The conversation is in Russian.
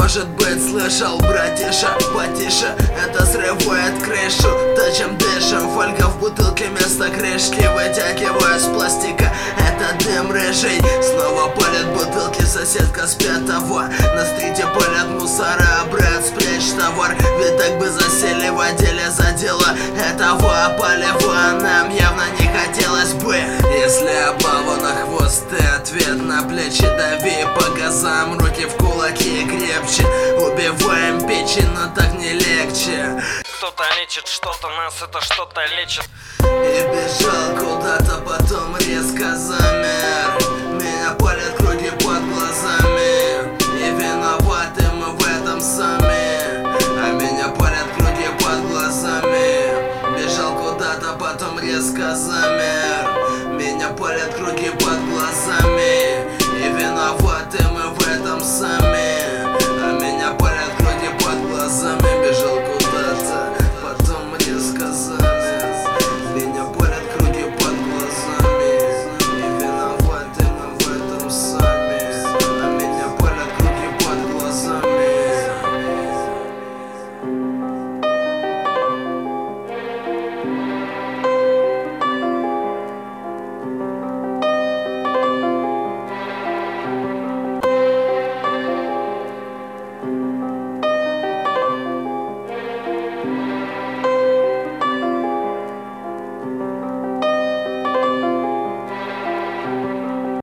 Может быть, слышал, братиша, потише, это срывает крышу. То, чем дышим, фольга в бутылке вместо крышки. Вытягиваю с пластика, это дым рыжий. Снова палят бутылки, соседка спятого. На стрите палят мусора, брат, спрячь товар. Ведь так бы засели в отделе за дело этого полева нам явно не хотелось бы. Если облава на хвост, ты ответ на плечи. Дави по газам, руки в кулаки крепче. Убиваем печень, но так не легче. Кто-то лечит что-то, нас это что-то лечит. И бежал куда-то, потом резко замер.